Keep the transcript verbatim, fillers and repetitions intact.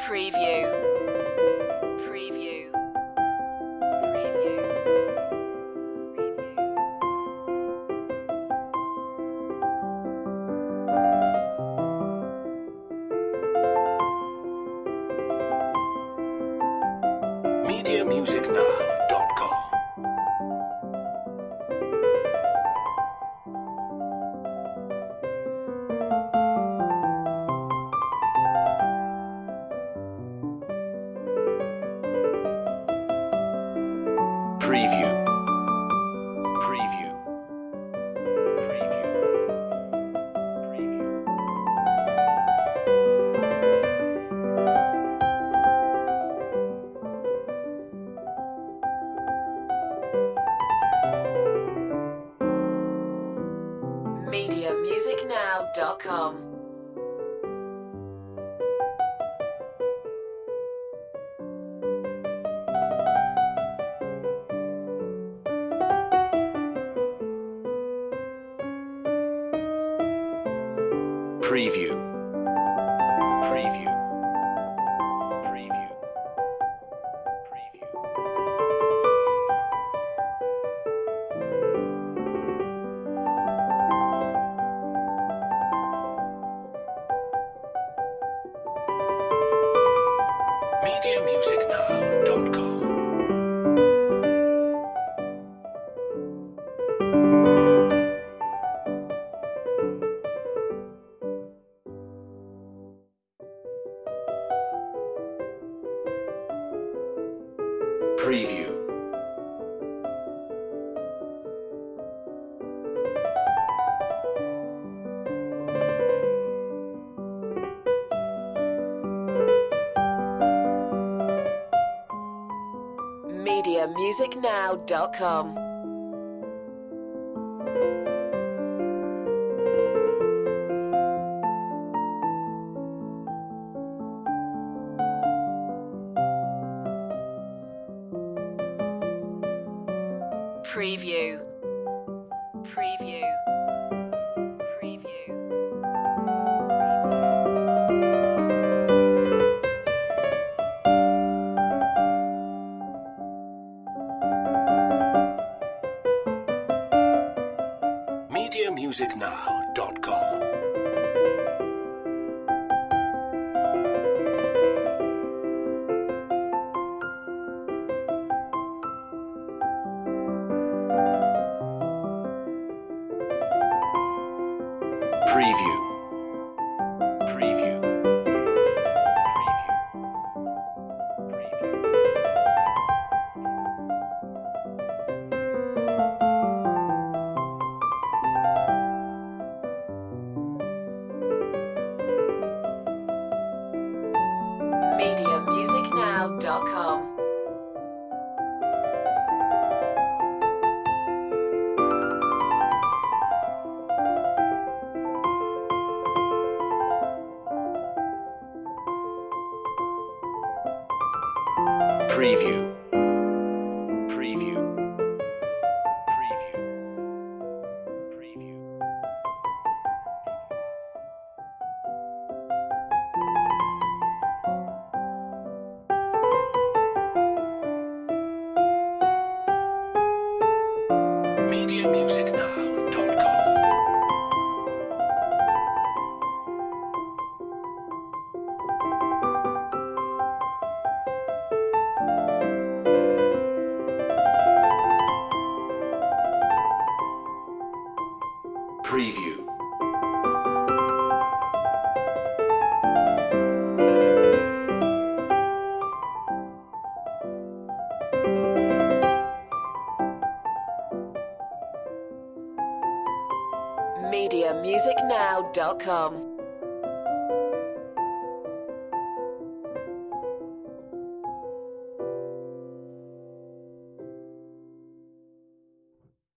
Preview. Preview. Preview. media music now dot com. Preview. Preview. Preview. Preview. media music now dot com. Preview. Preview. Preview. Preview. media music now dot com. Preview. media music now dot com. Preview. Preview. Preview. media music now dot com. Preview. Preview. Preview. Preview. media music now dot com. Preview. Preview. Preview. Preview. media music now dot com. Preview. media music now dot com.